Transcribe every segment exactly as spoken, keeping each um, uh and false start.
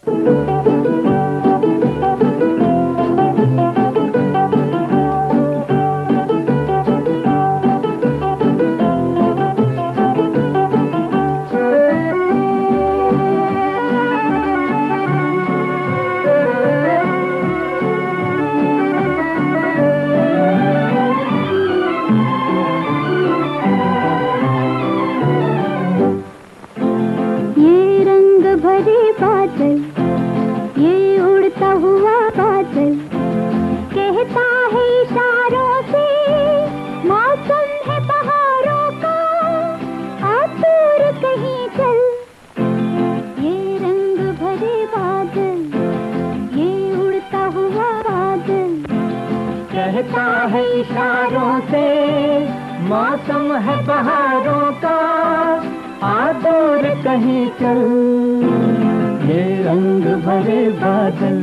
ये उड़ता हुआ बादल कहता है इशारों से मौसम है बहारों का, आ दूर कहीं चल। ये रंग भरे बादल, ये उड़ता हुआ बादल कहता है इशारों से मौसम है बहारों का, आ दूर कहीं चल। ये रंग भरे बादल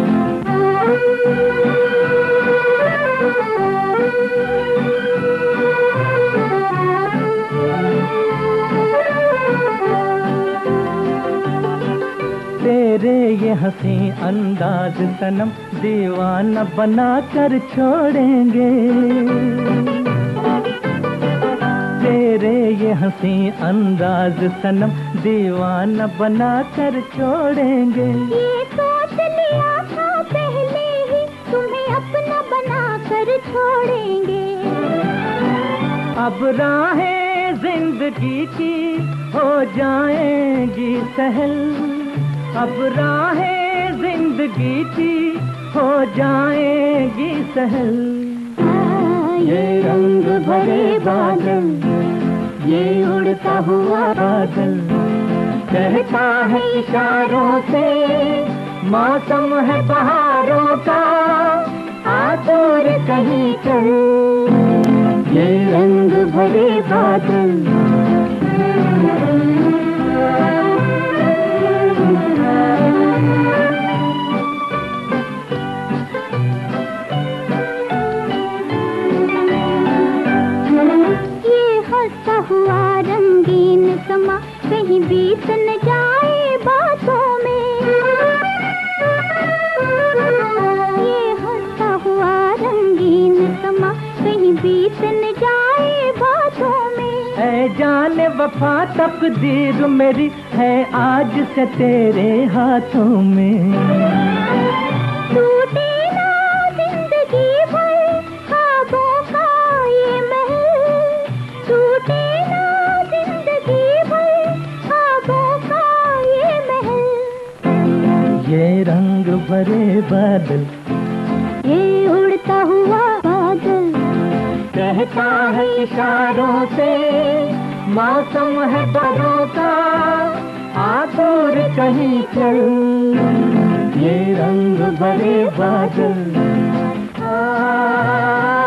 तेरे ये हंसी अंदाज सनम दीवाना बना कर छोड़ेंगे। तेरे ये हंसी अंदाज सनम दीवाना बना कर छोड़ेंगे। ये सोच लिया था पहले ही तुम्हें अपना बना कर छोड़ेंगे। अब राहें जिंदगी की हो जाएंगी सहल, अब राहें जिंदगी की हो जाएंगी सहल। ये रंग भरे बादल, ये उड़ता हुआ बादल कहता है इशारों से मौसम है बहारों का, आ दूर कहीं चल। ये रंग भरे बादल हुआ रंगीन समा कहीं बीत न जाए बातों में। ये हंसता हुआ रंगीन समा कहीं बीत न जाए बातों में। ऐ जाने वफा तकदीर मेरी है आज से तेरे हाथों में। टूटे ना जिंदगी भर ख्वाबों का ये महल, टूटे ना जिंदगी भर ख्वाबों का ये महल। ये रंग भरे बादल, ये उड़ता हुआ बादल कहता है इशारों से मौसम है बहारों का, आ दूर कहीं चल। ये रंग भरे बादल आ